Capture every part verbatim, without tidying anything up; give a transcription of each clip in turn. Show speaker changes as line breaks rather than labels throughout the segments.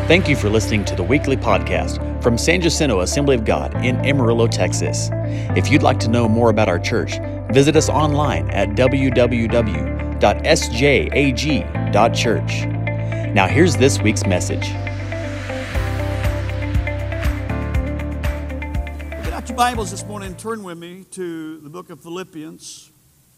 Thank you for listening to the weekly podcast from San Jacinto Assembly of God in Amarillo, Texas. If you'd like to know more about our church, visit us online at w w w dot s j a g dot church. Now here's this week's message.
Get out your Bibles this morning and turn with me to the book of Philippians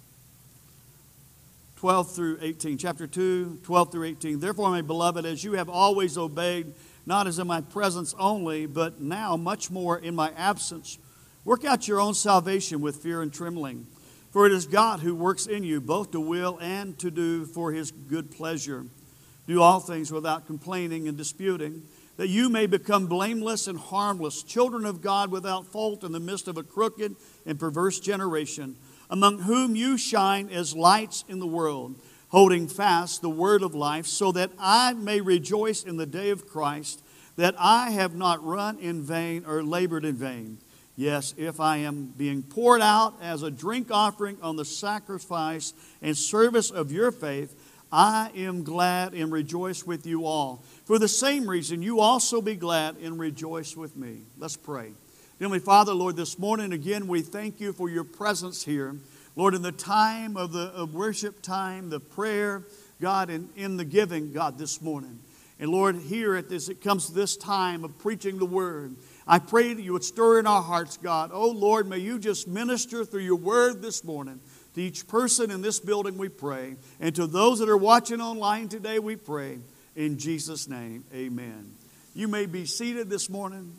twelve through eighteen, chapter two, twelve through eighteen. Therefore, my beloved, as you have always obeyed, not as in my presence only, but now much more in my absence, work out your own salvation with fear and trembling. For it is God who works in you, both to will and to do for his good pleasure. Do all things without complaining and disputing, that you may become blameless and harmless, children of God without fault in the midst of a crooked and perverse generation, among whom you shine as lights in the world, holding fast the word of life, so that I may rejoice in the day of Christ, that I have not run in vain or labored in vain. Yes, if I am being poured out as a drink offering on the sacrifice and service of your faith, I am glad and rejoice with you all. For the same reason, you also be glad and rejoice with me. Let's pray. Heavenly Father, Lord, this morning again we thank you for your presence here. Lord, in the time of the of worship time, the prayer, God, and in the giving, God, this morning. And Lord, here at this, it comes to this time of preaching the word. I pray that you would stir in our hearts, God. Oh, Lord, may you just minister through your word this morning to each person in this building, we pray. And to those that are watching online today, we pray. In Jesus' name, amen. You may be seated this morning.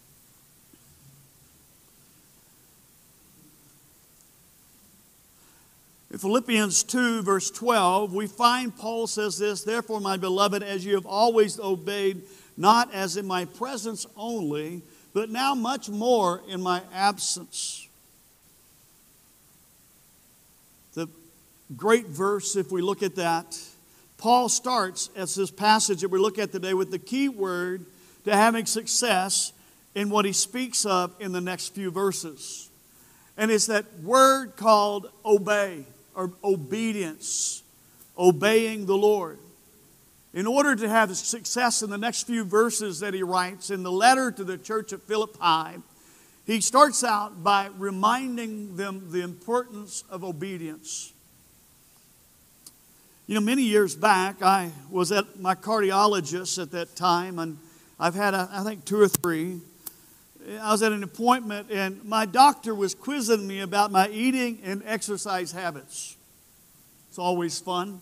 In Philippians two, verse twelve, we find Paul says this, therefore, my beloved, as you have always obeyed, not as in my presence only, but now much more in my absence. The great verse, if we look at that, Paul starts, as this passage that we look at today, with the key word to having success in what he speaks of in the next few verses. And it's that word called obey. Or obedience, obeying the Lord. In order to have success in the next few verses that he writes in the letter to the church at Philippi, he starts out by reminding them the importance of obedience. You know, many years back, I was at my cardiologist at that time, and I've had, a, I think, two or three. I was at an appointment, and my doctor was quizzing me about my eating and exercise habits. It's always fun.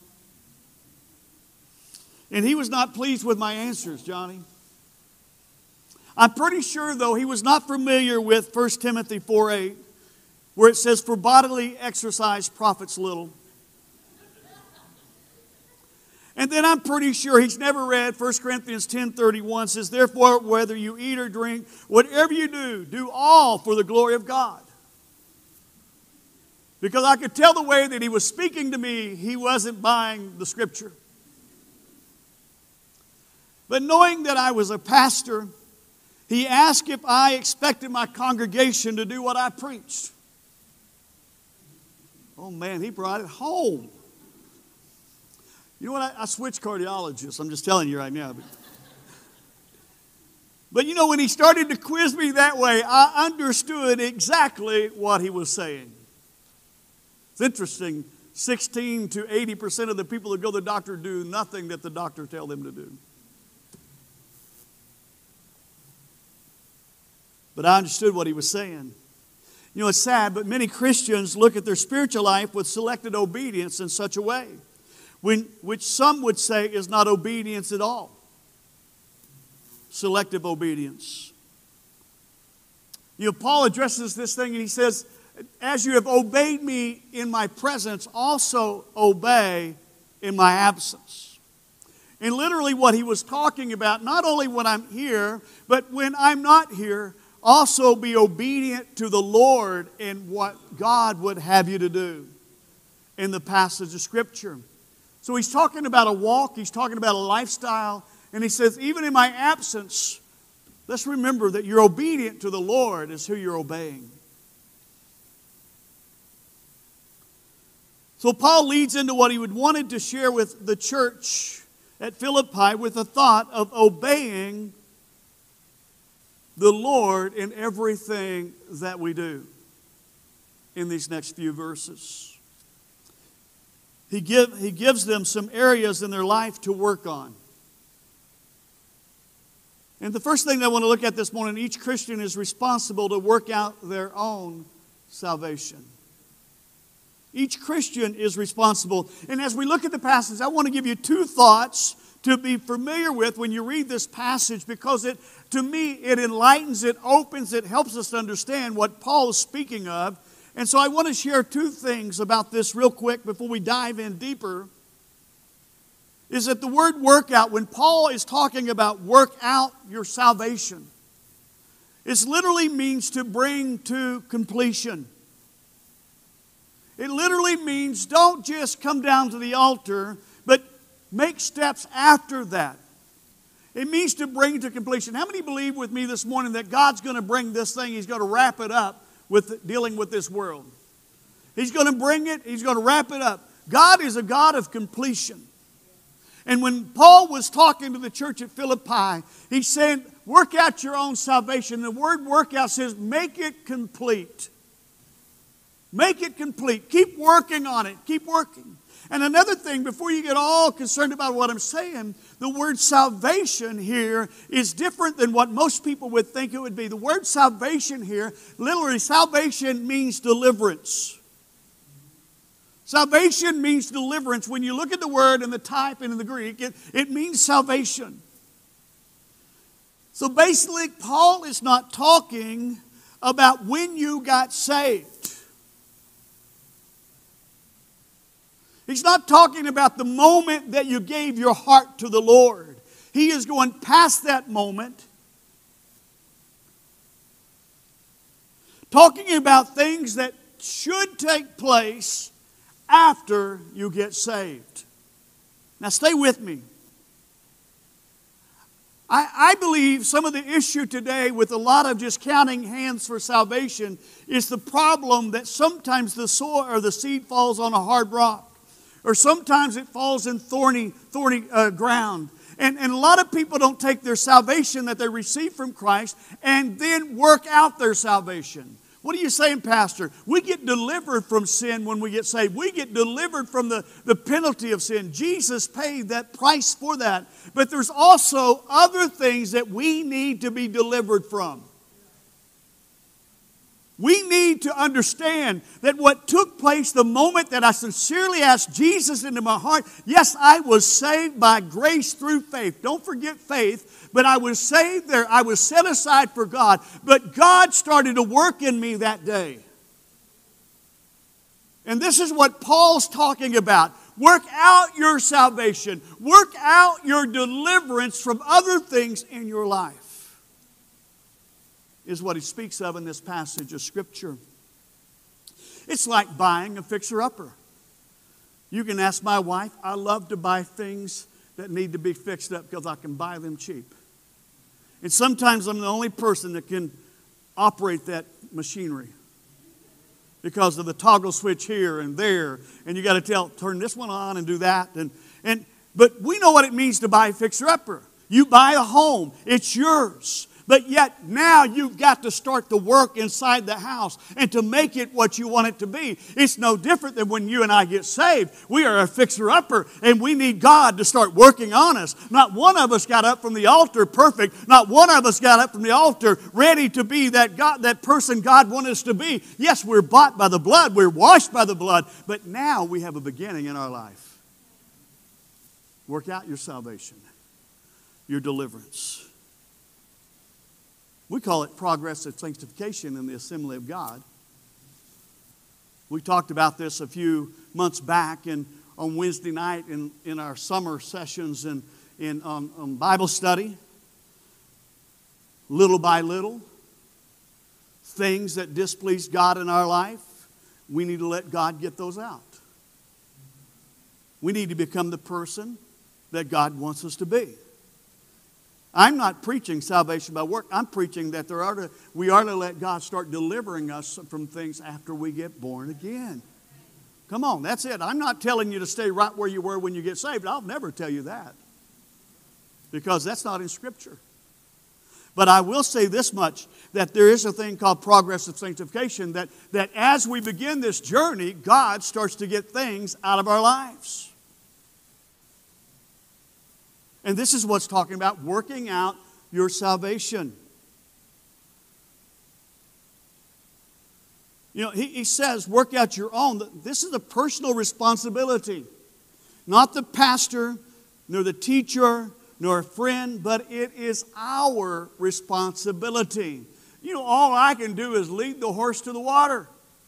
And he was not pleased with my answers, Johnny. I'm pretty sure, though, he was not familiar with First Timothy four eight, where it says, for bodily exercise profits little. And then I'm pretty sure he's never read First Corinthians ten thirty-one, says, therefore, whether you eat or drink, whatever you do, do all for the glory of God. Because I could tell the way that he was speaking to me, he wasn't buying the scripture. But knowing that I was a pastor, he asked if I expected my congregation to do what I preached. Oh man, he brought it home. You know what? I, I switched cardiologists. I'm just telling you right now. But, but you know, when he started to quiz me that way, I understood exactly what he was saying. It's interesting. sixteen to eighty percent of the people that go to the doctor do nothing that the doctor tells them to do. But I understood what he was saying. You know, it's sad, but many Christians look at their spiritual life with selected obedience in such a way, When, which some would say is not obedience at all. Selective obedience. You know, Paul addresses this thing and he says, as you have obeyed me in my presence, also obey in my absence. And literally what he was talking about, not only when I'm here, but when I'm not here, also be obedient to the Lord in what God would have you to do in the passage of Scripture. So he's talking about a walk, he's talking about a lifestyle, and he says, even in my absence, let's remember that you're obedient to the Lord is who you're obeying. So Paul leads into what he would wanted to share with the church at Philippi with the thought of obeying the Lord in everything that we do in these next few verses. He, give, he gives them some areas in their life to work on. And the first thing I want to look at this morning, each Christian is responsible to work out their own salvation. Each Christian is responsible. And as we look at the passage, I want to give you two thoughts to be familiar with when you read this passage, because it, to me, it enlightens, it opens, it helps us to understand what Paul is speaking of. And so I want to share two things about this real quick before we dive in deeper. Is that the word workout, when Paul is talking about work out your salvation, it literally means to bring to completion. It literally means don't just come down to the altar, but make steps after that. It means to bring to completion. How many believe with me this morning that God's going to bring this thing, He's going to wrap it up with dealing with this world? He's going to bring it, He's going to wrap it up. God is a God of completion. And when Paul was talking to the church at Philippi, he said, work out your own salvation. The word work out says, make it complete. Make it complete. Keep working on it. Keep working. And another thing, before you get all concerned about what I'm saying, the word salvation here is different than what most people would think it would be. The word salvation here, literally, salvation means deliverance. Salvation means deliverance. When you look at the word in the type and in the Greek, it, it means salvation. So basically, Paul is not talking about when you got saved. He's not talking about the moment that you gave your heart to the Lord. He is going past that moment, talking about things that should take place after you get saved. Now stay with me. I, I believe some of the issue today with a lot of just counting hands for salvation is the problem that sometimes the soil or the seed falls on a hard rock. Or sometimes it falls in thorny, thorny uh, ground. And, and a lot of people don't take their salvation that they receive from Christ and then work out their salvation. What are you saying, Pastor? We get delivered from sin when we get saved. We get delivered from the, the penalty of sin. Jesus paid that price for that. But there's also other things that we need to be delivered from. We need to understand that what took place the moment that I sincerely asked Jesus into my heart, yes, I was saved by grace through faith. Don't forget faith, but I was saved there. I was set aside for God. But God started to work in me that day. And this is what Paul's talking about. Work out your salvation. Work out your deliverance from other things in your life. Is what he speaks of in this passage of Scripture. It's like buying a fixer-upper. You can ask my wife, I love to buy things that need to be fixed up because I can buy them cheap. And sometimes I'm the only person that can operate that machinery because of the toggle switch here and there. And you got to tell, turn this one on and do that. And, and, but we know what it means to buy a fixer-upper. You buy a home. It's yours. But yet now you've got to start the work inside the house and to make it what you want it to be. It's no different than when you and I get saved. We are a fixer-upper and we need God to start working on us. Not one of us got up from the altar perfect. Not one of us got up from the altar ready to be that God, that person God wanted us to be. Yes, we're bought by the blood. We're washed by the blood. But now we have a beginning in our life. Work out your salvation, your deliverance. We call it progressive sanctification in the Assembly of God. We talked about this a few months back and on Wednesday night in, in our summer sessions and in um, um, Bible study. Little by little, things that displease God in our life, we need to let God get those out. We need to become the person that God wants us to be. I'm not preaching salvation by work. I'm preaching that there are to, we are to let God start delivering us from things after we get born again. Come on, that's it. I'm not telling you to stay right where you were when you get saved. I'll never tell you that. because that's not in Scripture. But I will say this much, that there is a thing called progressive sanctification, that, that as we begin this journey, God starts to get things out of our lives. And this is what's talking about working out your salvation. You know, he, he says, work out your own. This is a personal responsibility. Not the pastor, nor the teacher, nor a friend, but it is our responsibility. You know, all I can do is lead the horse to the water.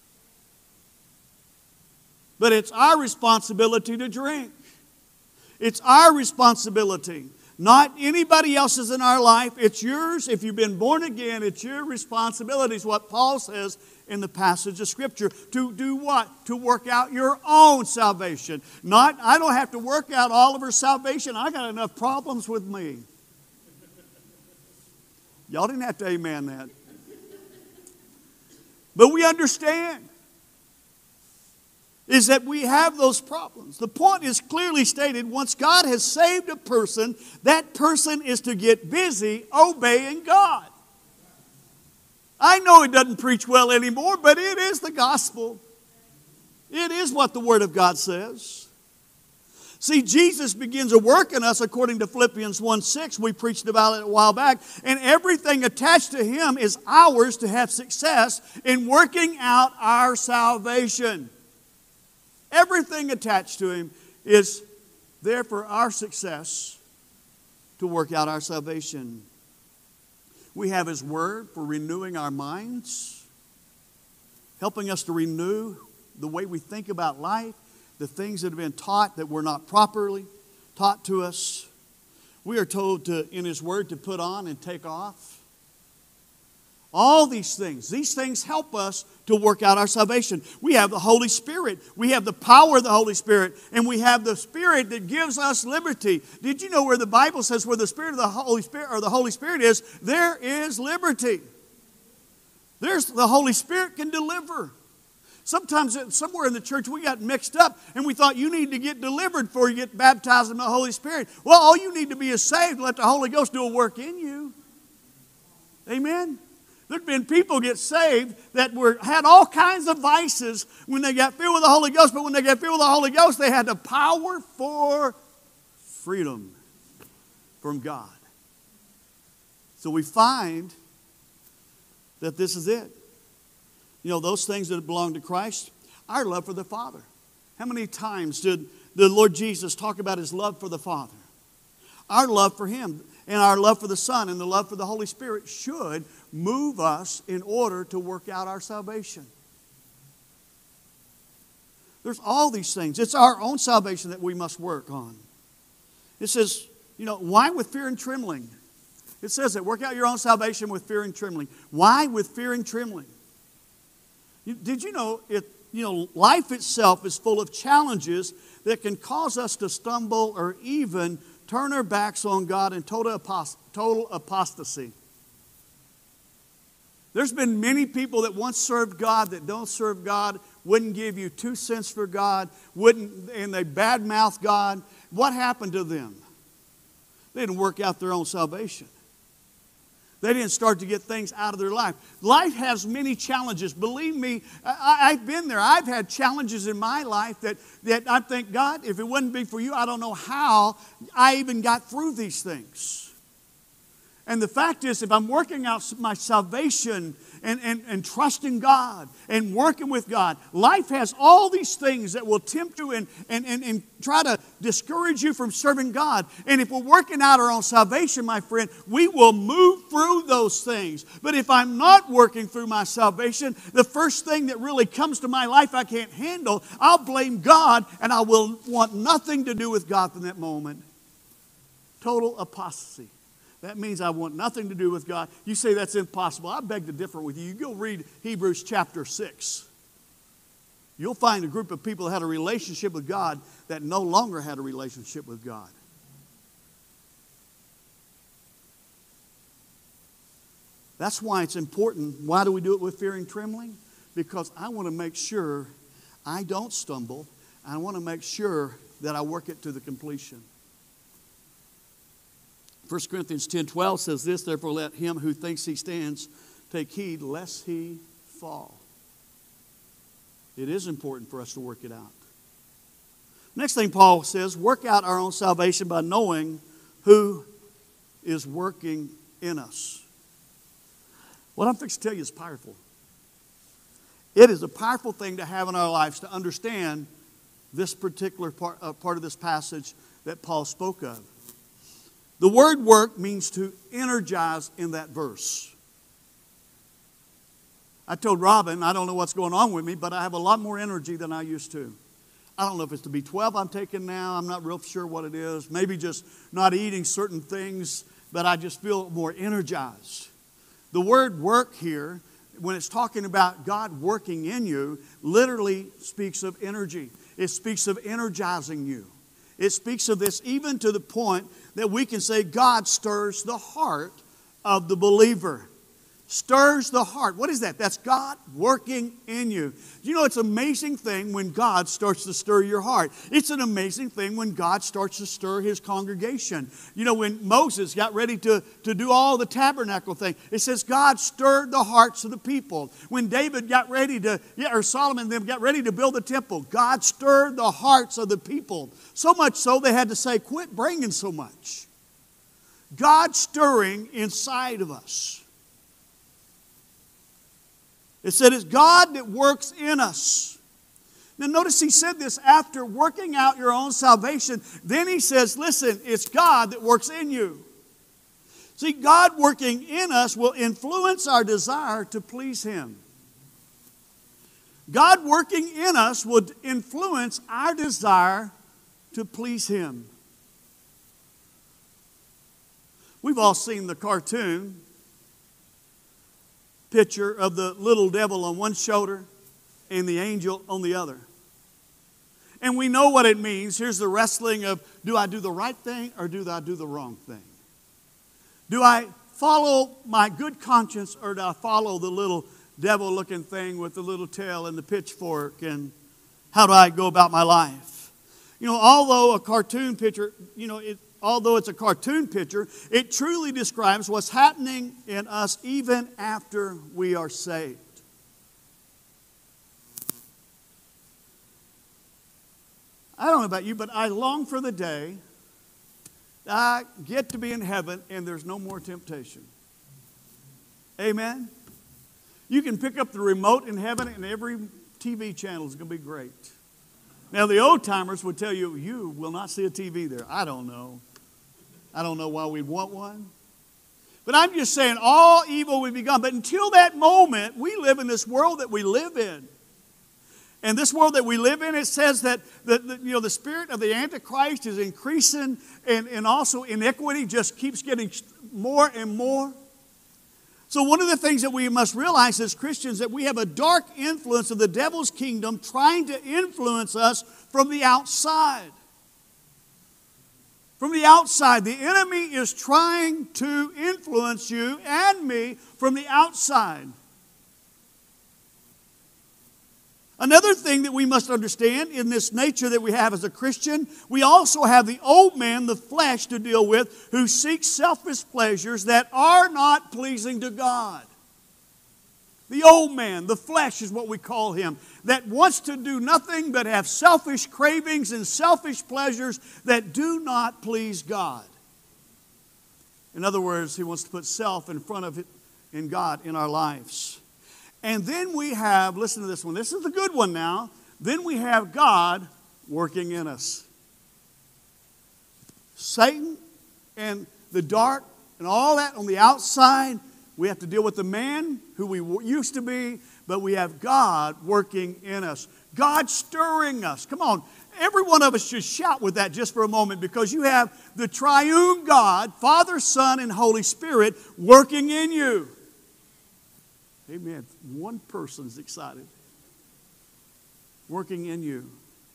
But it's our responsibility to drink. It's our responsibility. Not anybody else's in our life. It's yours. If you've been born again, it's your responsibility. It's what Paul says in the passage of Scripture. To do what? To work out your own salvation. Not, I don't have to work out all of her salvation. I got enough problems with me. Y'all didn't have to amen that. But we understand is that we have those problems. The point is clearly stated. Once God has saved a person, that person is to get busy obeying God. I know it doesn't preach well anymore, but it is the gospel. It is what the Word of God says. See, Jesus begins a work in us according to Philippians one six. We preached about it a while back. And everything attached to Him is ours to have success in working out our salvation. Everything attached to Him is there for our success to work out our salvation. We have His Word for renewing our minds, helping us to renew the way we think about life, the things that have been taught that were not properly taught to us. We are told to, in His Word, to put on and take off. All these things, these things help us to work out our salvation. We have the Holy Spirit. We have the power of the Holy Spirit. And we have the Spirit that gives us liberty. Did you know where the Bible says where the Spirit of the Holy Spirit or the Holy Spirit is, there is liberty. There's the Holy Spirit can deliver. Sometimes somewhere in the church we got mixed up and we thought you need to get delivered before you get baptized in the Holy Spirit. Well, all you need to be is saved. Let the Holy Ghost do a work in you. Amen? There'd been people get saved that were had all kinds of vices when they got filled with the Holy Ghost, but when they got filled with the Holy Ghost, they had the power for freedom from God. So we find that this is it. You know, those things that belong to Christ, our love for the Father. How many times did the Lord Jesus talk about His love for the Father? Our love for Him and our love for the Son and the love for the Holy Spirit should move us in order to work out our salvation. There's all these things. It's our own salvation that we must work on. It says, you know, why with fear and trembling? It says that work out your own salvation with fear and trembling. Why with fear and trembling? You, did you know it? You know, life itself is full of challenges that can cause us to stumble or even turn our backs on God in total, apost- total apostasy. There's been many people that once served God that don't serve God, wouldn't give you two cents for God, wouldn't, and they badmouth God. What happened to them? They didn't work out their own salvation. They didn't start to get things out of their life. Life has many challenges. Believe me, I, I've been there. I've had challenges in my life that, that I think, God, if it wouldn't be for you, I don't know how I even got through these things. And the fact is, if I'm working out my salvation and, and, and trusting God and working with God, life has all these things that will tempt you and, and, and, and try to discourage you from serving God. And if we're working out our own salvation, my friend, we will move through those things. But if I'm not working through my salvation, the first thing that really comes to my life I can't handle, I'll blame God and I will want nothing to do with God from that moment. Total apostasy. That means I want nothing to do with God. You say that's impossible. I beg to differ with you. You go read Hebrews chapter six. You'll find a group of people that had a relationship with God that no longer had a relationship with God. That's why it's important. Why do we do it with fear and trembling? Because I want to make sure I don't stumble. I want to make sure that I work it to the completion. First Corinthians ten twelve says this, therefore let him who thinks he stands take heed lest he fall. It is important for us to work it out. Next thing Paul says, work out our own salvation by knowing who is working in us. What I'm fixing to tell you is powerful. It is a powerful thing to have in our lives to understand this particular part, uh, part of this passage that Paul spoke of. The word work means to energize in that verse. I told Robin, I don't know what's going on with me, but I have a lot more energy than I used to. I don't know if it's the B twelve I'm taking now. I'm not real sure what it is. Maybe just not eating certain things, but I just feel more energized. The word work here, when it's talking about God working in you, literally speaks of energy. It speaks of energizing you. It speaks of this even to the point that we can say God stirs the heart of the believer. Stirs the heart. What is that? That's God working in you. You know, it's an amazing thing when God starts to stir your heart. It's an amazing thing when God starts to stir His congregation. You know, when Moses got ready to, to do all the tabernacle thing, it says God stirred the hearts of the people. When David got ready to, yeah, or Solomon them got ready to build the temple, God stirred the hearts of the people. So much so they had to say, quit bringing so much. God stirring inside of us. It said it's God that works in us. Now notice he said this after working out your own salvation. Then he says, listen, it's God that works in you. See, God working in us will influence our desire to please Him. God working in us would influence our desire to please Him. We've all seen the cartoon picture of the little devil on one shoulder and the angel on the other. And we know what it means. Here's the wrestling of, do I do the right thing or do I do the wrong thing? Do I follow my good conscience or do I follow the little devil-looking thing with the little tail and the pitchfork? And how do I go about my life? You know, although a cartoon picture, you know, it Although it's a cartoon picture, it truly describes what's happening in us even after we are saved. I don't know about you, but I long for the day that I get to be in heaven and there's no more temptation. Amen? You can pick up the remote in heaven and every T V channel is going to be great. Now, the old-timers would tell you, you will not see a T V there. I don't know. I don't know why we'd want one. But I'm just saying all evil would be gone. But until that moment, we live in this world that we live in. And this world that we live in, it says that the, the, you know, the spirit of the Antichrist is increasing, and, and also iniquity just keeps getting more and more. So one of the things that we must realize as Christians, that we have a dark influence of the devil's kingdom trying to influence us from the outside. From the outside, the enemy is trying to influence you and me from the outside. Another thing that we must understand in this nature that we have as a Christian, we also have the old man, the flesh, to deal with, who seeks selfish pleasures that are not pleasing to God. The old man, the flesh is what we call him, that wants to do nothing but have selfish cravings and selfish pleasures that do not please God. In other words, he wants to put self in front of it in God in our lives. And then we have, listen to this one, this is the good one now, then we have God working in us. Satan and the dark and all that on the outside, we have to deal with the man who we used to be, but we have God working in us. God stirring us. Come on, every one of us should shout with that just for a moment, because you have the triune God, Father, Son, and Holy Spirit working in you. Amen. One person is excited. Working in you.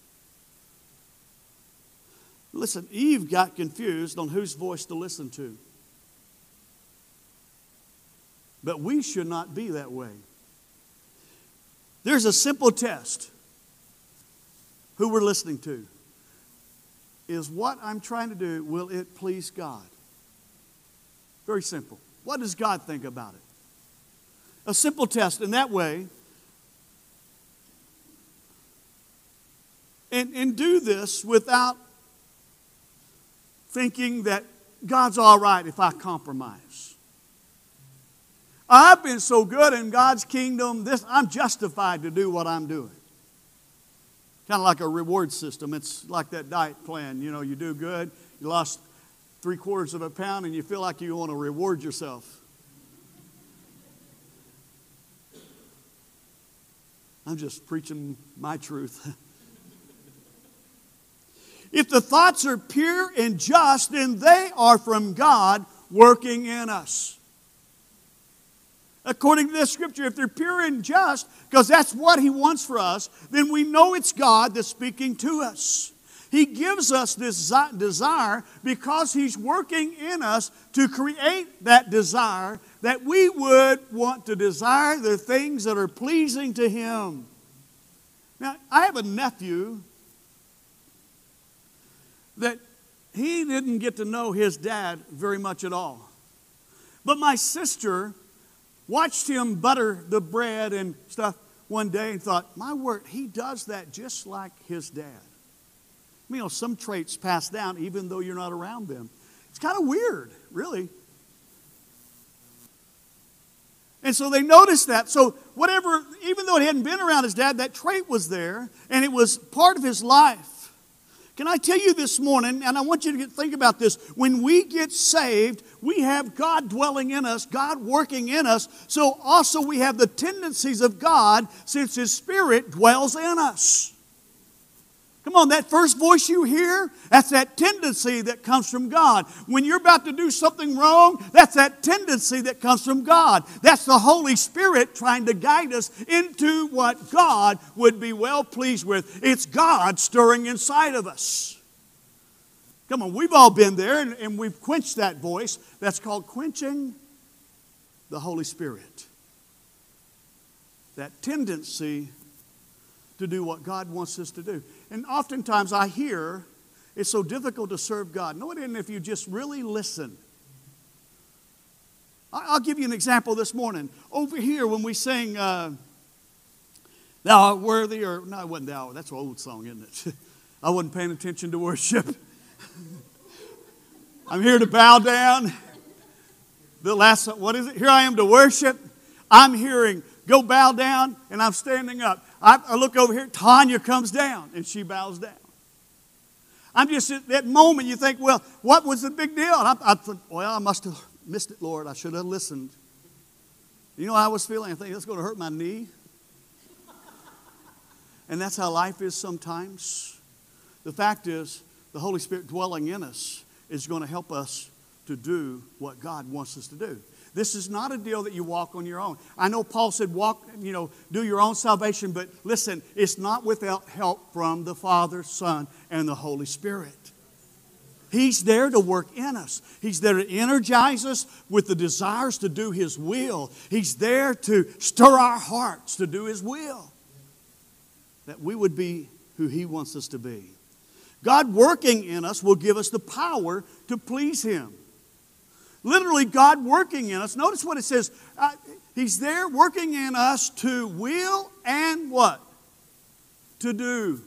Listen, Eve got confused on whose voice to listen to. But we should not be that way. There's a simple test. Who we're listening to. Is what I'm trying to do, will it please God? Very simple. What does God think about it? A simple test in that way. And, and do this without thinking that God's all right if I compromise. I've been so good in God's kingdom, this I'm justified to do what I'm doing. Kind of like a reward system. It's like that diet plan. You know, you do good, you lost three quarters of a pound, and you feel like you want to reward yourself. I'm just preaching my truth. If the thoughts are pure and just, then they are from God working in us. According to this scripture, if they're pure and just, because that's what He wants for us, then we know it's God that's speaking to us. He gives us this desire because He's working in us to create that desire that we would want to desire the things that are pleasing to Him. Now, I have a nephew that he didn't get to know his dad very much at all. But my sister watched him butter the bread and stuff one day and thought, my word, he does that just like his dad. You know, some traits pass down even though you're not around them. It's kind of weird, really. And so they noticed that. So whatever, even though he hadn't been around his dad, that trait was there and it was part of his life. Can I tell you this morning, and I want you to get, think about this, when we get saved, we have God dwelling in us, God working in us, so also we have the tendencies of God since His Spirit dwells in us. Come on, that first voice you hear, that's that tendency that comes from God. When you're about to do something wrong, that's that tendency that comes from God. That's the Holy Spirit trying to guide us into what God would be well pleased with. It's God stirring inside of us. Come on, we've all been there and, and we've quenched that voice. That's called quenching the Holy Spirit. That tendency to do what God wants us to do. And oftentimes I hear it's so difficult to serve God. No, it isn't if you just really listen. I'll give you an example this morning. Over here when we sing, uh, Thou art worthy, or no, it wasn't Thou, that's an old song, isn't it? I wasn't paying attention to worship. I'm here to bow down. The last, what is it? Here I am to worship. I'm hearing, go bow down, and I'm standing up. I, I look over here, Tanya comes down, and she bows down. I'm just at that moment, you think, well, what was the big deal? And I, I thought, well, I must have missed it, Lord. I should have listened. You know how I was feeling? I think that's going to hurt my knee. And that's how life is sometimes. The fact is, the Holy Spirit dwelling in us is going to help us to do what God wants us to do. This is not a deal that you walk on your own. I know Paul said walk, you know, do your own salvation, but listen, it's not without help from the Father, Son, and the Holy Spirit. He's there to work in us. He's there to energize us with the desires to do His will. He's there to stir our hearts to do His will. That we would be who He wants us to be. God working in us will give us the power to please Him. Literally, God working in us. Notice what it says. Uh, he's there working in us to will and what? To do.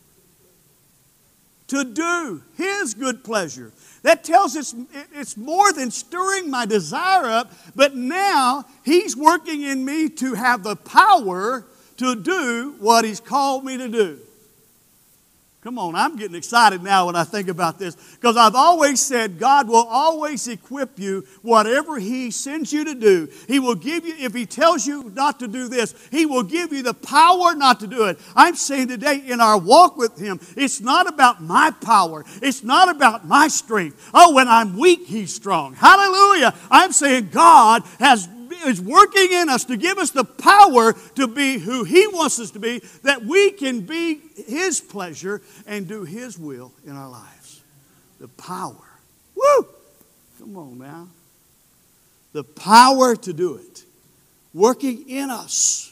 To do His good pleasure. That tells us it's more than stirring my desire up, but now He's working in me to have the power to do what He's called me to do. Come on, I'm getting excited now when I think about this. Because I've always said God will always equip you whatever He sends you to do. He will give you, if He tells you not to do this, He will give you the power not to do it. I'm saying today in our walk with Him, it's not about my power. It's not about my strength. Oh, when I'm weak, He's strong. Hallelujah. I'm saying God has is working in us to give us the power to be who He wants us to be, that we can be His pleasure and do His will in our lives. The power. Woo! Come on now. The power to do it. Working in us.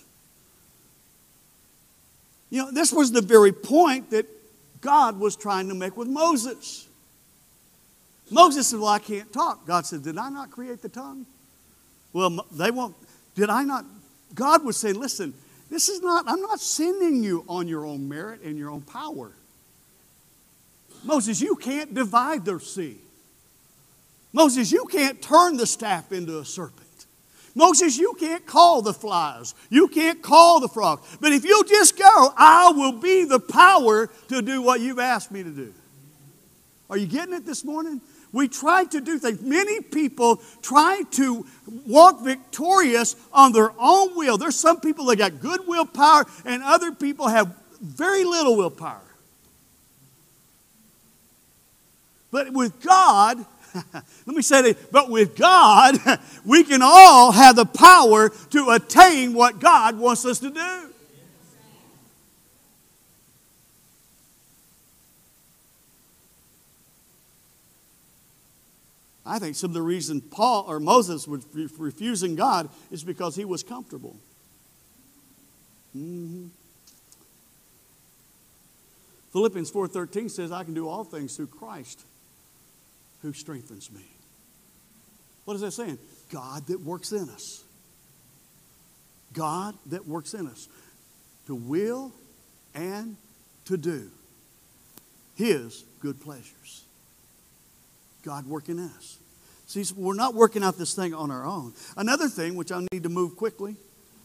You know, this was the very point that God was trying to make with Moses. Moses said, well, I can't talk. God said, did I not create the tongue? Well, they won't. Did I not? God would say, listen, this is not, I'm not sending you on your own merit and your own power. Moses, you can't divide the sea. Moses, you can't turn the staff into a serpent. Moses, you can't call the flies. You can't call the frog. But if you just go, I will be the power to do what you've asked me to do. Are you getting it this morning? We try to do things. Many people try to walk victorious on their own will. There's some people that got good willpower, and other people have very little willpower. But with God, let me say that, but with God, we can all have the power to attain what God wants us to do. I think some of the reason Paul or Moses was refusing God is because he was comfortable. Mm-hmm. Philippians four thirteen says, I can do all things through Christ who strengthens me. What is that saying? God that works in us. God that works in us. To will and to do His good pleasures. God working in us. See, we're not working out this thing on our own. Another thing, which I need to move quickly,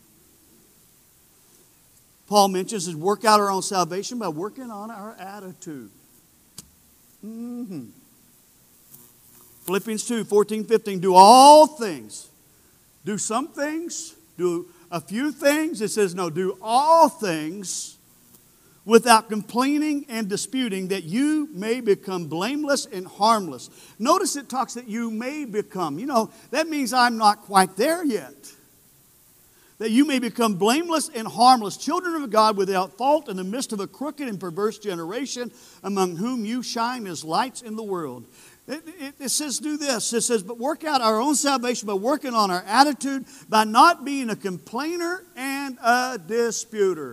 Paul mentions is work out our own salvation by working on our attitude. Mm-hmm. Philippians two, fourteen, fifteen, do all things. Do some things, do a few things. It says, no, do all things without complaining and disputing, that you may become blameless and harmless. Notice it talks that you may become. You know, that means I'm not quite there yet. That you may become blameless and harmless, children of God without fault in the midst of a crooked and perverse generation, among whom you shine as lights in the world. It, it, it says do this. It says, but work out our own salvation by working on our attitude, by not being a complainer and a disputer.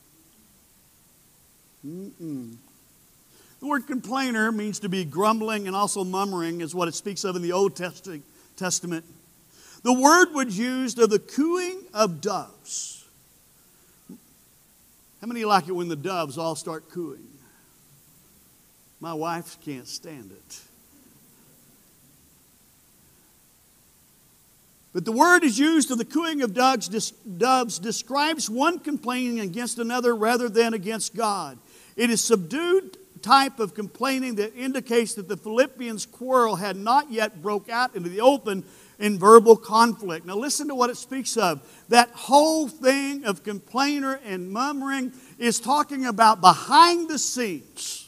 Mm-mm. The word complainer means to be grumbling, and also murmuring is what it speaks of in the Old Testament. The word was used of the cooing of doves. How many like it when the doves all start cooing? My wife can't stand it. But the word is used of the cooing of doves, doves describes one complaining against another rather than against God. It is subdued type of complaining that indicates that the Philippians' quarrel had not yet broke out into the open in verbal conflict. Now listen to what it speaks of. That whole thing of complainer and murmuring is talking about behind the scenes.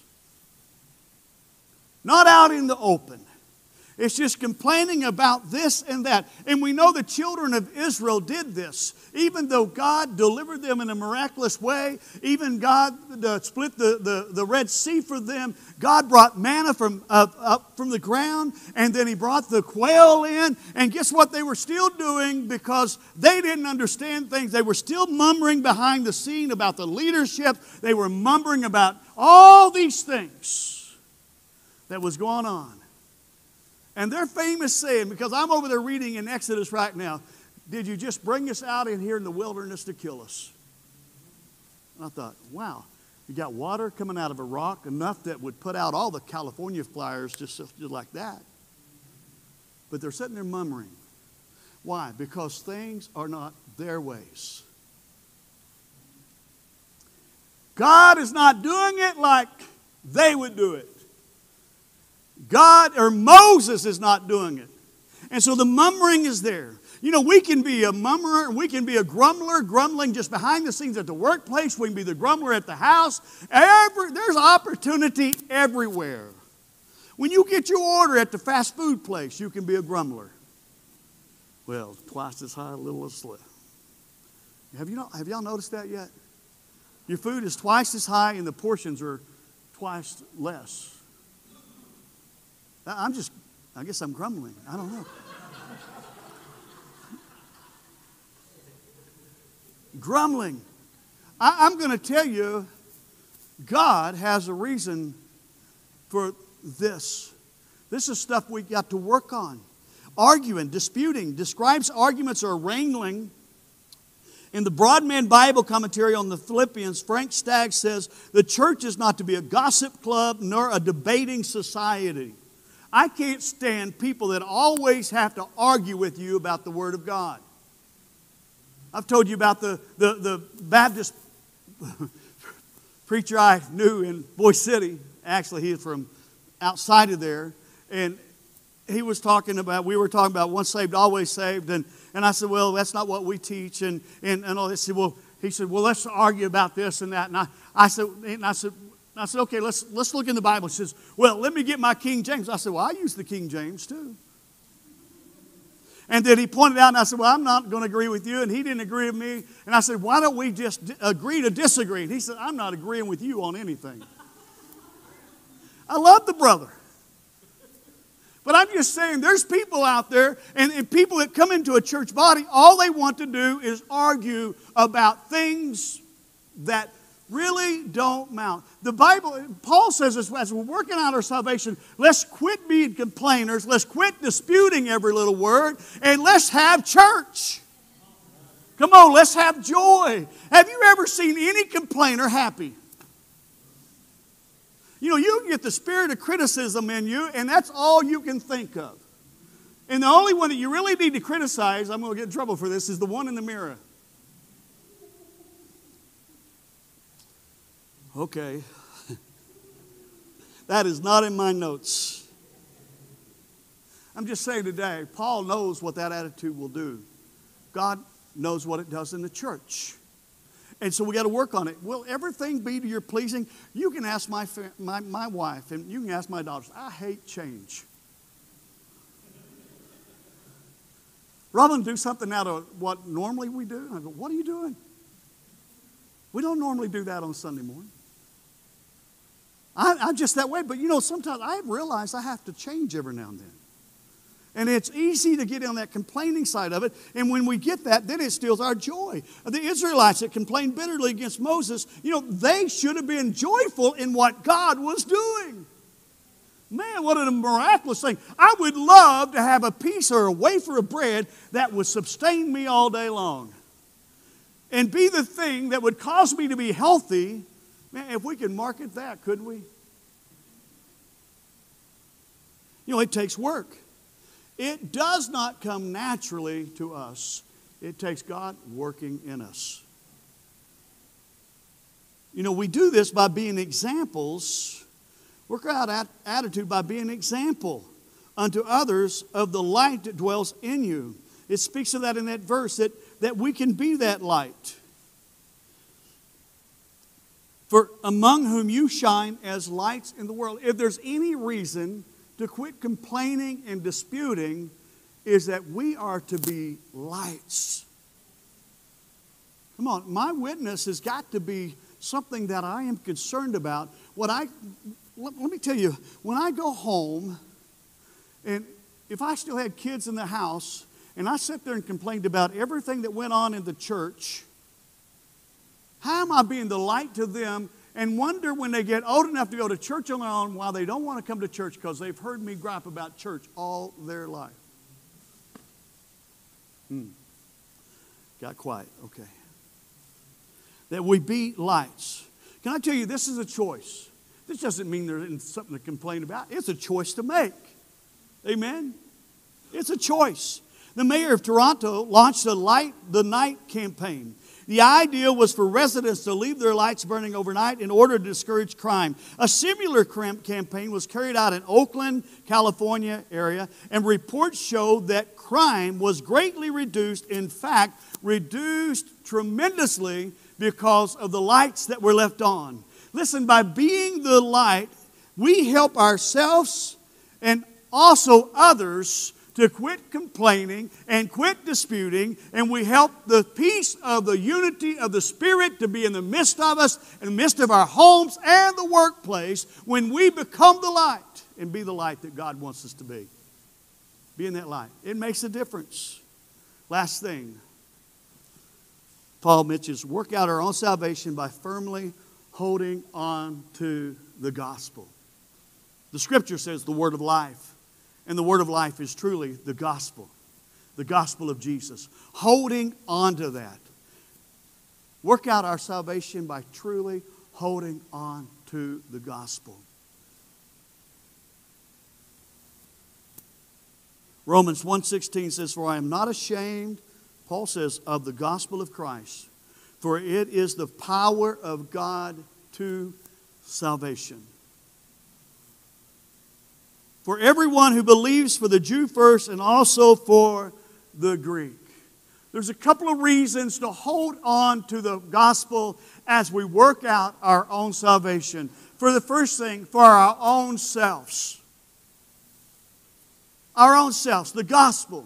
Not out in the open. It's just complaining about this and that. And we know the children of Israel did this. Even though God delivered them in a miraculous way, even God uh, split the, the, the Red Sea for them, God brought manna from uh, up from the ground, and then He brought the quail in. And guess what they were still doing? Because they didn't understand things. They were still murmuring behind the scene about the leadership. They were murmuring about all these things that was going on. And their famous saying, because I'm over there reading in Exodus right now, did you just bring us out in here in the wilderness to kill us? And I thought, wow, you got water coming out of a rock enough that would put out all the California fires just, just like that. But they're sitting there murmuring. Why? Because things are not their ways. God is not doing it like they would do it. God or Moses is not doing it. And so the murmuring is there. You know, we can be a murmurer, we can be a grumbler, grumbling just behind the scenes at the workplace. We can be the grumbler at the house. Every, there's opportunity everywhere. When you get your order at the fast food place, you can be a grumbler. Well, twice as high, a little as less. Have you not, have y'all noticed that yet? Your food is twice as high and the portions are twice less. I'm just, I guess I'm grumbling. I don't know. Grumbling. I, I'm going to tell you, God has a reason for this. This is stuff we got to work on. Arguing, disputing, describes arguments or wrangling. In the Broadman Bible commentary on the Philippians, Frank Stagg says, the church is not to be a gossip club nor a debating society. I can't stand people that always have to argue with you about the Word of God. I've told you about the, the, the Baptist preacher I knew in Boise City. Actually, he's from outside of there. And he was talking about, we were talking about once saved, always saved. And, and I said, well, that's not what we teach. And, and, and all this. He said, well, he said, well, let's argue about this and that. And I, I said, and I said, I said, okay, let's, let's look in the Bible. He says, well, let me get my King James. I said, well, I use the King James too. And then he pointed out, and I said, well, I'm not going to agree with you. And he didn't agree with me. And I said, why don't we just agree to disagree? And he said, I'm not agreeing with you on anything. I love the brother. But I'm just saying, there's people out there, and, and people that come into a church body, all they want to do is argue about things that really don't mount. The Bible, Paul says this, as we're working out our salvation, let's quit being complainers, let's quit disputing every little word, and let's have church. Come on, let's have joy. Have you ever seen any complainer happy? You know, you get the spirit of criticism in you, and that's all you can think of. And the only one that you really need to criticize, I'm going to get in trouble for this, is the one in the mirror. Okay. That is not in my notes. I'm just saying today, Paul knows what that attitude will do. God knows what it does in the church. And so we got to work on it. Will everything be to your pleasing? You can ask my, my, my wife, and you can ask my daughters. I hate change. Rather than do something out of what normally we do, I go, what are you doing? We don't normally do that on Sunday morning. I, I'm just that way. But, you know, sometimes I realize I have to change every now and then. And it's easy to get on that complaining side of it. And when we get that, then it steals our joy. The Israelites that complained bitterly against Moses, you know, they should have been joyful in what God was doing. Man, what a miraculous thing. I would love to have a piece or a wafer of bread that would sustain me all day long. And be the thing that would cause me to be healthy. Man, if we could market that, couldn't we? You know, it takes work. It does not come naturally to us. It takes God working in us. You know, we do this by being examples. Work out at attitude by being an example unto others of the light that dwells in you. It speaks of that in that verse, that, that we can be that light. For among whom you shine as lights in the world. If there's any reason to quit complaining and disputing, is that we are to be lights. Come on, my witness has got to be something that I am concerned about. What I let, let me tell you, when I go home, and if I still had kids in the house, and I sat there and complained about everything that went on in the church, how am I being the light to them? And wonder when they get old enough to go to church on their own why they don't want to come to church because they've heard me gripe about church all their life. Hmm. Got quiet. Okay. That we be lights. Can I tell you, this is a choice. This doesn't mean there's something to complain about. It's a choice to make. Amen? It's a choice. The mayor of Toronto launched a Light the Night campaign. The idea was for residents to leave their lights burning overnight in order to discourage crime. A similar campaign was carried out in Oakland, California area, and reports showed that crime was greatly reduced, in fact, reduced tremendously because of the lights that were left on. Listen, by being the light, we help ourselves and also others to quit complaining and quit disputing, and we help the peace of the unity of the Spirit to be in the midst of us, in the midst of our homes and the workplace, when we become the light and be the light that God wants us to be. Being that light. It makes a difference. Last thing, Paul mentions, work out our own salvation by firmly holding on to the gospel. The Scripture says the word of life. And the word of life is truly the gospel. The gospel of Jesus. Holding on to that. Work out our salvation by truly holding on to the gospel. Romans one sixteen says, "For I am not ashamed," Paul says, "of the gospel of Christ, for it is the power of God to salvation." For everyone who believes, for the Jew first and also for the Greek. There's a couple of reasons to hold on to the gospel as we work out our own salvation. For the first thing, for our own selves. Our own selves, the gospel.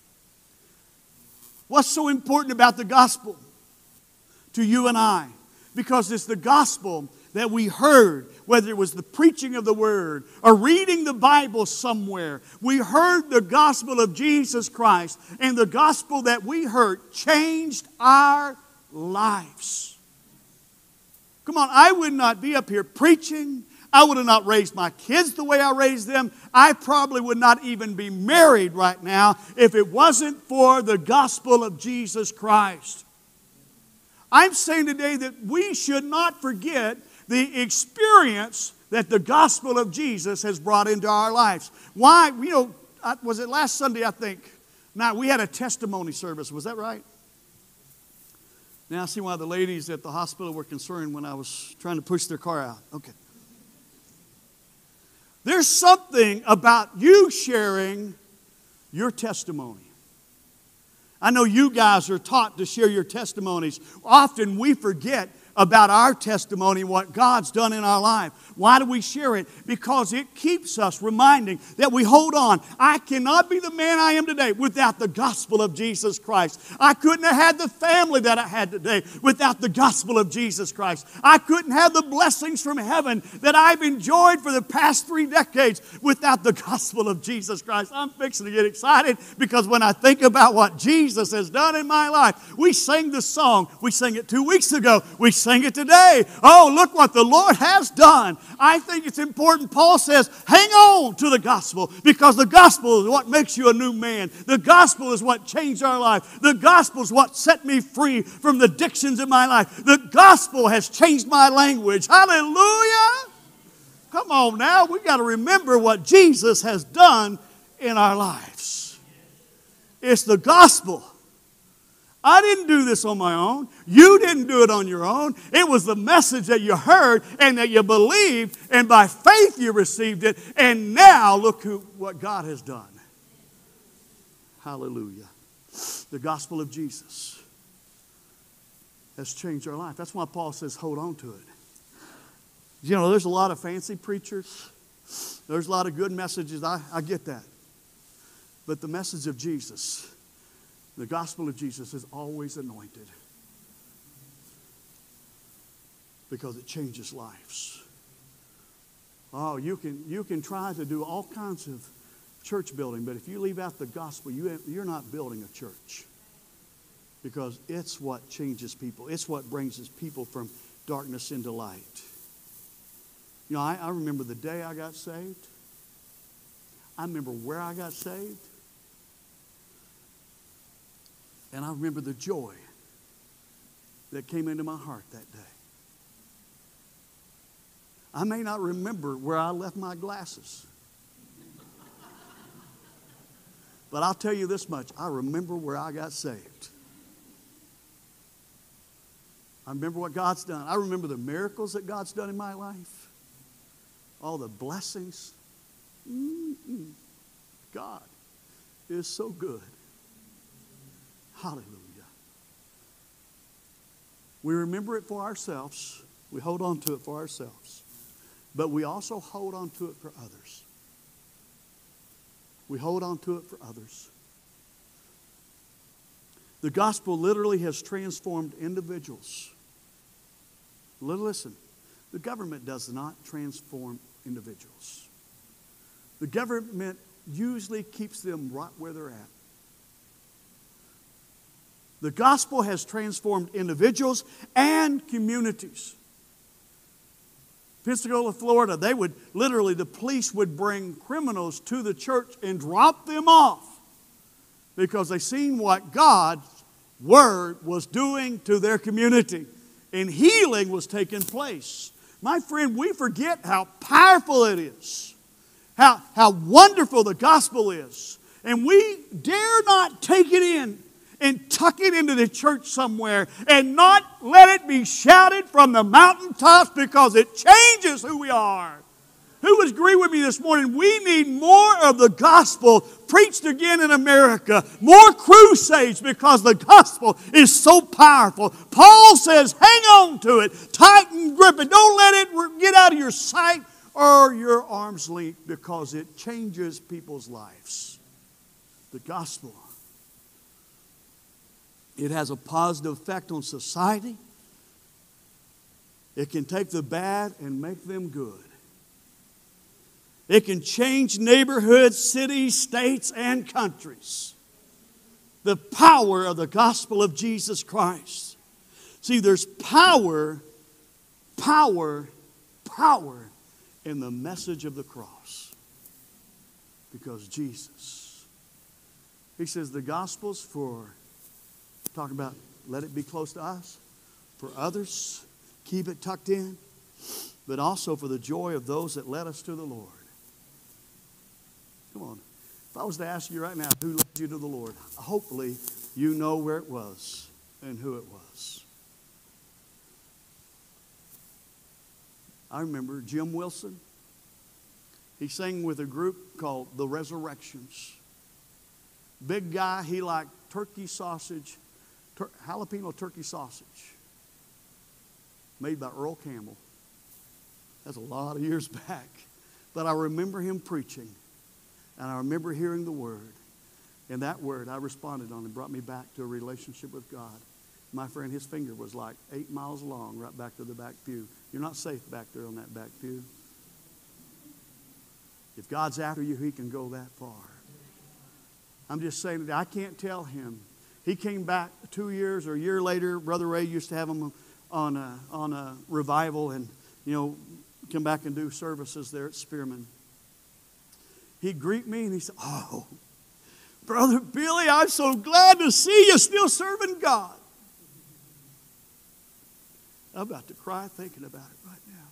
What's so important about the gospel to you and I? Because it's the gospel that we heard, whether it was the preaching of the Word or reading the Bible somewhere. We heard the gospel of Jesus Christ, and the gospel that we heard changed our lives. Come on, I would not be up here preaching. I would have not raised my kids the way I raised them. I probably would not even be married right now if it wasn't for the gospel of Jesus Christ. I'm saying today that we should not forget the experience that the gospel of Jesus has brought into our lives. Why? You know, was it last Sunday, I think? Now, we had a testimony service. Was that right? Now, I see why the ladies at the hospital were concerned when I was trying to push their car out. Okay. There's something about you sharing your testimony. I know you guys are taught to share your testimonies. Often we forget about our testimony, what God's done in our life. Why do we share it? Because it keeps us reminding that we hold on. I cannot be the man I am today without the gospel of Jesus Christ. I couldn't have had the family that I had today without the gospel of Jesus Christ. I couldn't have the blessings from heaven that I've enjoyed for the past three decades without the gospel of Jesus Christ. I'm fixing to get excited because when I think about what Jesus has done in my life, we sang the song. We sang it two weeks ago. We sing it today. Oh, look what the Lord has done. I think it's important. Paul says, hang on to the gospel because the gospel is what makes you a new man. The gospel is what changed our life. The gospel is what set me free from the addictions in my life. The gospel has changed my language. Hallelujah. Come on now. We've got to remember what Jesus has done in our lives. It's the gospel. I didn't do this on my own. You didn't do it on your own. It was the message that you heard and that you believed, and by faith you received it. And now look who, what God has done. Hallelujah. The gospel of Jesus has changed our life. That's why Paul says, hold on to it. You know, there's a lot of fancy preachers. There's a lot of good messages. I, I get that. But the message of Jesus, the gospel of Jesus, is always anointed because it changes lives. Oh, you can, you can try to do all kinds of church building, but if you leave out the gospel, you, you're not building a church because it's what changes people. It's what brings us people from darkness into light. You know, I, I remember the day I got saved. I remember where I got saved. And I remember the joy that came into my heart that day. I may not remember where I left my glasses. But I'll tell you this much. I remember where I got saved. I remember what God's done. I remember the miracles that God's done in my life. All the blessings. Mm-mm. God is so good. Hallelujah. We remember it for ourselves. We hold on to it for ourselves. But we also hold on to it for others. We hold on to it for others. The gospel literally has transformed individuals. Listen, the government does not transform individuals. The government usually keeps them right where they're at. The gospel has transformed individuals and communities. Pensacola, Florida, they would literally, the police would bring criminals to the church and drop them off because they seen what God's Word was doing to their community. And healing was taking place. My friend, we forget how powerful it is, how, how wonderful the gospel is. And we dare not take it in and tuck it into the church somewhere and not let it be shouted from the mountaintops because it changes who we are. Who would agree with me this morning? We need more of the gospel preached again in America. More crusades because the gospel is so powerful. Paul says, hang on to it. Tighten grip it. Don't let it get out of your sight or your arm's length because it changes people's lives. The gospel. It has a positive effect on society. It can take the bad and make them good. It can change neighborhoods, cities, states, and countries. The power of the gospel of Jesus Christ. See, there's power, power, power in the message of the cross. Because Jesus, He says the gospel's for, talking about let it be close to us, for others, keep it tucked in, but also for the joy of those that led us to the Lord. Come on. If I was to ask you right now, who led you to the Lord? Hopefully you know where it was and who it was. I remember Jim Wilson. He sang with a group called The Resurrections. Big guy, he liked turkey sausage, tur- jalapeno turkey sausage, made by Earl Campbell. That's a lot of years back. But I remember him preaching. And I remember hearing the word. And that word I responded on and brought me back to a relationship with God. My friend, his finger was like eight miles long right back to the back pew. You're not safe back there on that back pew. If God's after you, He can go that far. I'm just saying that I can't tell him. He came back two years or a year later. Brother Ray used to have him on a, on a revival and, you know, come back and do services there at Spearman. He'd greet me and he said, oh, Brother Billy, I'm so glad to see you still serving God. I'm about to cry thinking about it right now.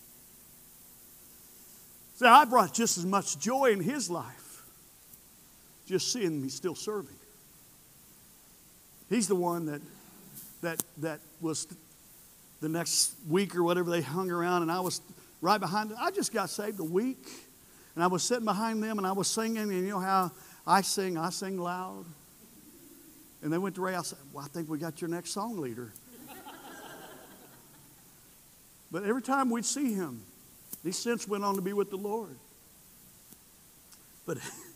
See, I brought just as much joy in his life, just seeing me still serving. He's the one that that that was the next week or whatever they hung around, and I was right behind them. I just got saved a week. And I was sitting behind them and I was singing, and you know how I sing, I sing loud. And they went to Ray, I said, well, I think we got your next song leader. But every time we'd see him, he since went on to be with the Lord. But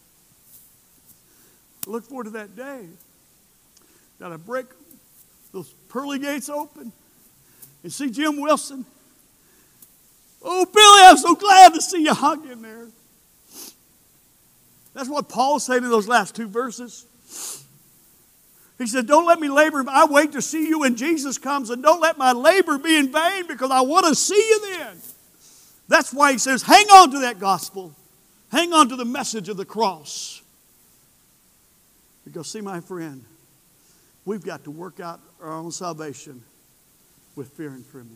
look forward to that day that I break those pearly gates open and see Jim Wilson. Oh, Billy, I'm so glad to see you hung in there. That's what Paul said in those last two verses. He said, don't let me labor. I wait to see you when Jesus comes, and don't let my labor be in vain because I want to see you then. That's why he says, hang on to that gospel. Hang on to the message of the cross. Because see, my friend, we've got to work out our own salvation with fear and trembling.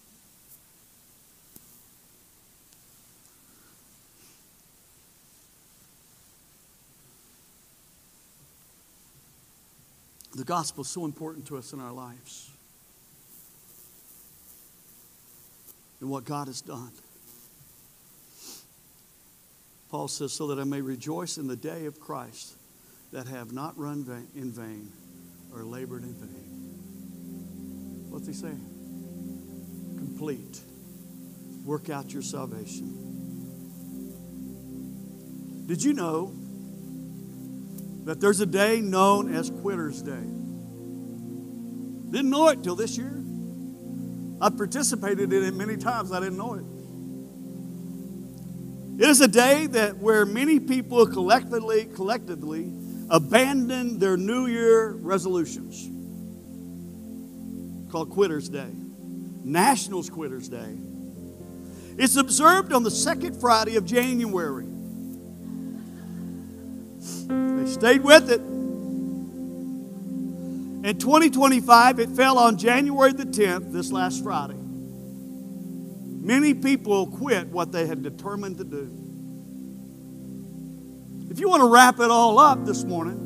The gospel is so important to us in our lives. And what God has done. Paul says, so that I may rejoice in the day of Christ, that have not run in vain or labored in vain. What's he saying? Complete. Work out your salvation. Did you know that there's a day known as Quitter's Day? Didn't know it till this year. I've participated in it many times. I didn't know it. It is a day that where many people collectively, collectively abandon their New Year resolutions. Called Quitter's Day. National Quitter's Day. It's observed on the second Friday of January. They stayed with it. In twenty twenty-five, it fell on January the tenth, this last Friday. Many people quit what they had determined to do. If you want to wrap it all up this morning,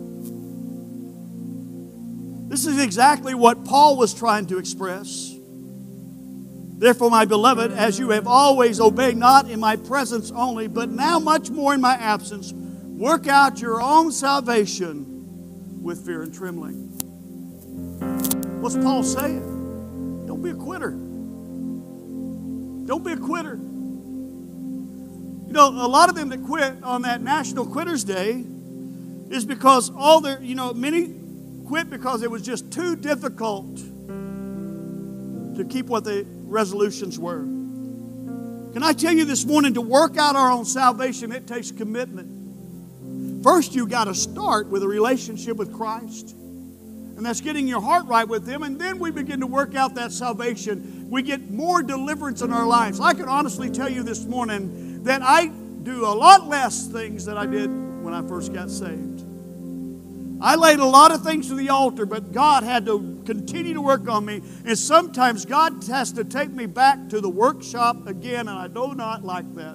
this is exactly what Paul was trying to express. Therefore, my beloved, as you have always obeyed, not in my presence only, but now much more in my absence, work out your own salvation with fear and trembling. What's Paul saying? Don't be a quitter. Don't be a quitter. You know, a lot of them that quit on that National Quitters Day is because all their, you know, many quit because it was just too difficult to keep what the resolutions were. Can I tell you this morning, to work out our own salvation, it takes commitment. First, you got to start with a relationship with Christ. And that's getting your heart right with Him. And then we begin to work out that salvation. We get more deliverance in our lives. I can honestly tell you this morning that I do a lot less things than I did when I first got saved. I laid a lot of things to the altar, but God had to continue to work on me. And sometimes God has to take me back to the workshop again, and I do not like that.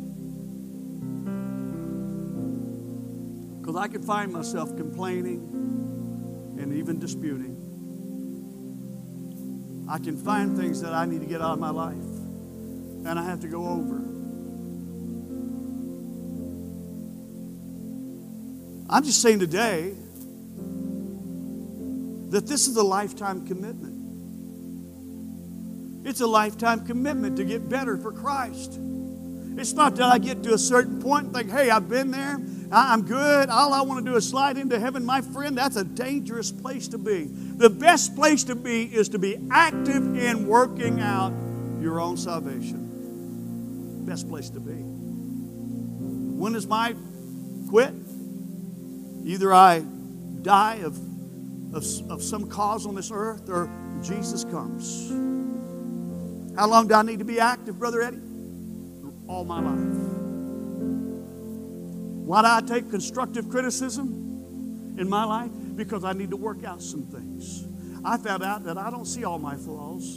Because I can find myself complaining and even disputing. I can find things that I need to get out of my life, and I have to go over. I'm just saying today that this is a lifetime commitment. It's a lifetime commitment to get better for Christ. It's not that I get to a certain point and think, hey, I've been there, I'm good, all I want to do is slide into heaven. My friend, that's a dangerous place to be. The best place to be is to be active in working out your own salvation. Best place to be. When is my quit? Either I die of, of, of some cause on this earth, or Jesus comes. How long do I need to be active, Brother Eddie? All my life. Why do I take constructive criticism in my life? Because I need to work out some things. I found out that I don't see all my flaws,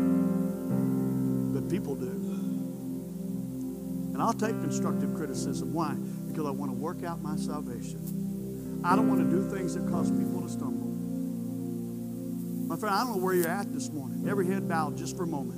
but people do. And I'll take constructive criticism. Why? Because I want to work out my salvation. I don't want to do things that cause people to stumble. My friend, I don't know where you're at this morning. Every head bowed just for a moment.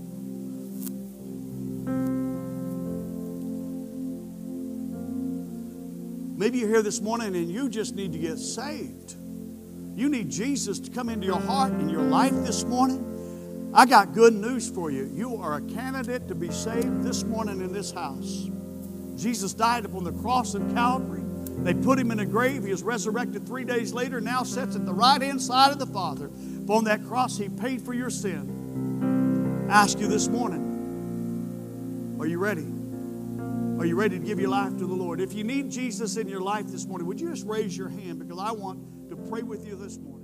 Maybe you're here this morning and you just need to get saved. You need Jesus to come into your heart and your life this morning. I got good news for you. You are a candidate to be saved this morning in this house. Jesus died upon the cross of Calvary. They put Him in a grave. He was resurrected three days later, now sits at the right-hand side of the Father. Upon that cross, He paid for your sin. I ask you this morning, are you ready? Are you ready to give your life to the Lord? If you need Jesus in your life this morning, would you just raise your hand, because I want to pray with you this morning.